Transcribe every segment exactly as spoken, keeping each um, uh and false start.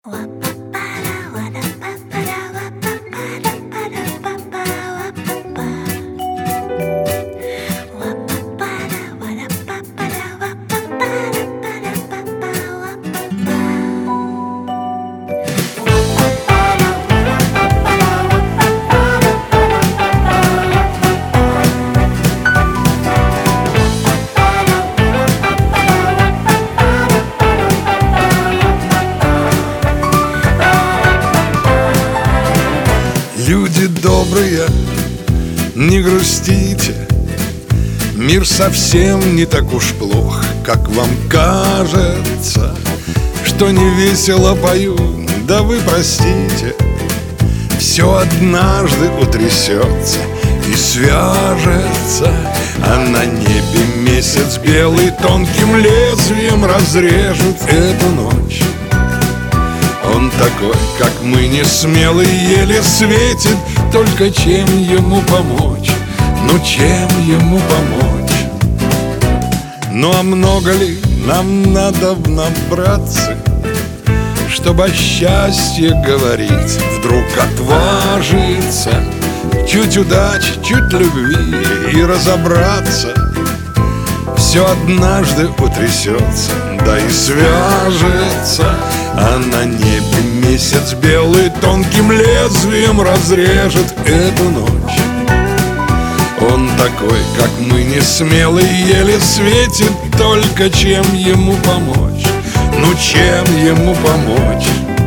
Люди добрые, не грустите, мир совсем не так уж плох, как вам кажется. Что не весело пою, да вы простите, все однажды утрясется и свяжется, а на небе месяц белый тонким лезвием разрежет эту ночь. Он такой, как мы, не смелый, еле светит, только чем ему помочь? Ну чем ему помочь? Ну а много ли нам надо набраться, чтобы о счастье говорить? Вдруг отважиться, чуть удачи, чуть любви и разобраться. Все однажды утрясется, да и свяжется, а на небе месяц белый тонким лезвием разрежет эту ночь. Он такой, как мы, не смелый, еле светит, только чем ему помочь? Ну чем ему помочь?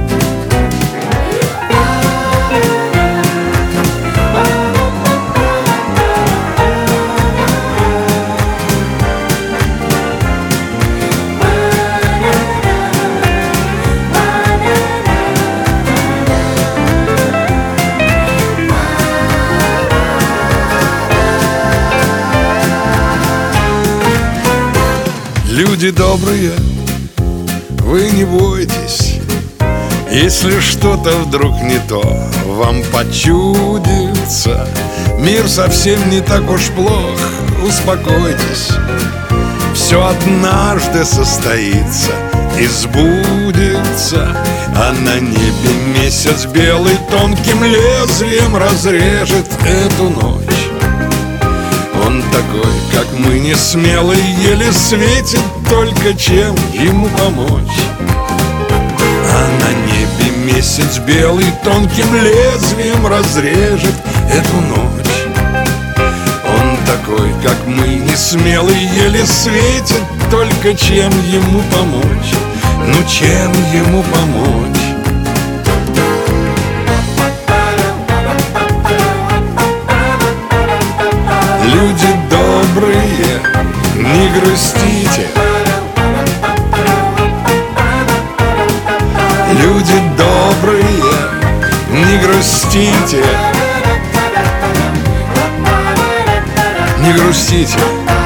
Люди добрые, вы не бойтесь, если что-то вдруг не то вам почудится. Мир совсем не так уж плох, успокойтесь. Все однажды состоится и сбудется, а на небе месяц белый тонким лезвием разрежет эту ночь. Он такой, как мы, не смелый, еле светит, только чем ему помочь? А на небе месяц белый тонким лезвием разрежет эту ночь. Он такой, как мы, не смелый, еле светит, только чем ему помочь? Ну чем ему помочь? Люди добрые, не грустите. Люди добрые, не грустите. Не грустите.